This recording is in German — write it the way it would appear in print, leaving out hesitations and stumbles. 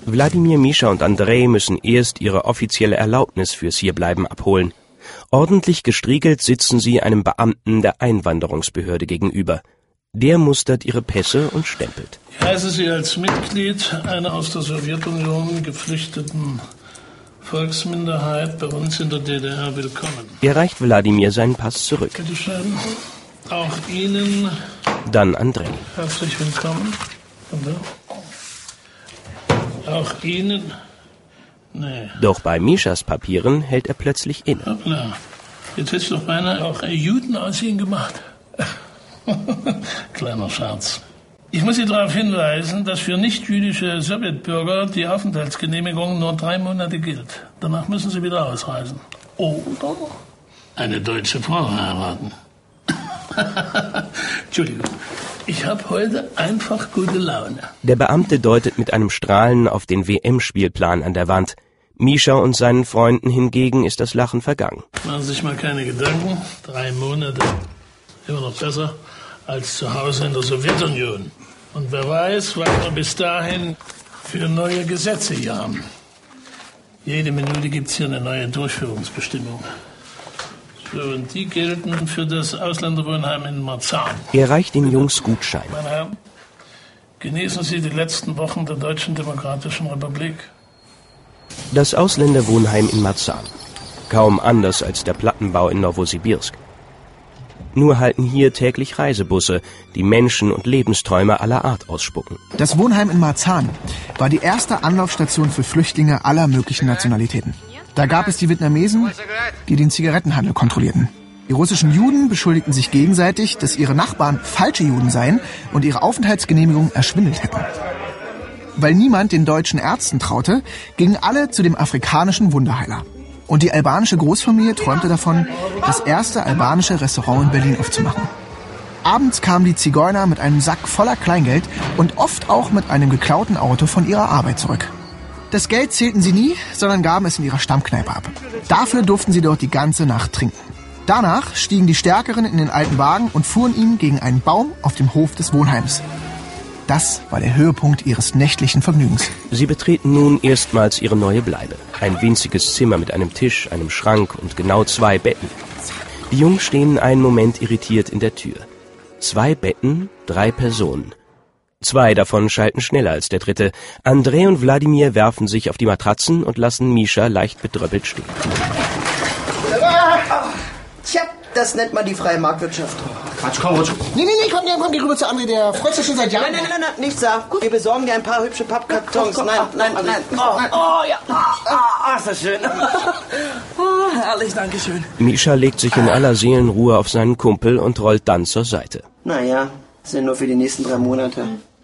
Wladimir, Mischa und Andrej müssen erst ihre offizielle Erlaubnis fürs Hierbleiben abholen. Ordentlich gestriegelt sitzen sie einem Beamten der Einwanderungsbehörde gegenüber. Der mustert ihre Pässe und stempelt. Ich heiße Sie als Mitglied einer aus der Sowjetunion geflüchteten Volksminderheit bei uns in der DDR willkommen. Er reicht Wladimir seinen Pass zurück. Bitte schön. Auch Ihnen. Dann Andrej. Herzlich willkommen. Auch Ihnen. Nee. Doch bei Mischas Papieren hält er plötzlich inne. Hoppla. Jetzt hätte ich doch beinahe auch Juden aus Ihnen gemacht. Kleiner Scherz. Ich muss Sie darauf hinweisen, dass für nicht-jüdische Sowjetbürger die Aufenthaltsgenehmigung nur 3 Monate gilt. Danach müssen sie wieder ausreisen. Oder eine deutsche Frau heiraten. Entschuldigung, ich habe heute einfach gute Laune. Der Beamte deutet mit einem Strahlen auf den WM-Spielplan an der Wand. Mischa und seinen Freunden hingegen ist das Lachen vergangen. Machen Sie sich mal keine Gedanken. 3 Monate, immer noch besser als zu Hause in der Sowjetunion. Und wer weiß, was wir bis dahin für neue Gesetze hier haben. Jede Minute gibt es hier eine neue Durchführungsbestimmung. So, und die gelten für das Ausländerwohnheim in Marzahn. Er reicht den Jungs Gutschein. Meine Herren, genießen Sie die letzten Wochen der Deutschen Demokratischen Republik. Das Ausländerwohnheim in Marzahn. Kaum anders als der Plattenbau in Nowosibirsk. Nur halten hier täglich Reisebusse, die Menschen und Lebensträume aller Art ausspucken. Das Wohnheim in Marzahn war die erste Anlaufstation für Flüchtlinge aller möglichen Nationalitäten. Da gab es die Vietnamesen, die den Zigarettenhandel kontrollierten. Die russischen Juden beschuldigten sich gegenseitig, dass ihre Nachbarn falsche Juden seien und ihre Aufenthaltsgenehmigung erschwindelt hätten. Weil niemand den deutschen Ärzten traute, gingen alle zu dem afrikanischen Wunderheiler. Und die albanische Großfamilie träumte davon, das erste albanische Restaurant in Berlin aufzumachen. Abends kamen die Zigeuner mit einem Sack voller Kleingeld und oft auch mit einem geklauten Auto von ihrer Arbeit zurück. Das Geld zählten sie nie, sondern gaben es in ihrer Stammkneipe ab. Dafür durften sie dort die ganze Nacht trinken. Danach stiegen die Stärkeren in den alten Wagen und fuhren ihn gegen einen Baum auf dem Hof des Wohnheims. Das war der Höhepunkt ihres nächtlichen Vergnügens. Sie betreten nun erstmals ihre neue Bleibe. Ein winziges Zimmer mit einem Tisch, einem Schrank und genau 2 Betten. Die Jungs stehen einen Moment irritiert in der Tür. 2 Betten, 3 Personen. 2 davon schalten schneller als der dritte. Andrej und Wladimir werfen sich auf die Matratzen und lassen Mischa leicht bedröppelt stehen. Tja, das nennt man die freie Marktwirtschaft. Quatsch, komm, Rutsch. Nee, komm, geh rüber zu André, der freut sich schon seit Jahren. Nein, nichts da. Wir besorgen dir ein paar hübsche Pappkartons. Nein. Oh, ja. Ist das schön. Oh, herrlich, danke schön. Mischa legt sich in aller Seelenruhe auf seinen Kumpel und rollt dann zur Seite. Naja, sind nur für die nächsten 3 Monate.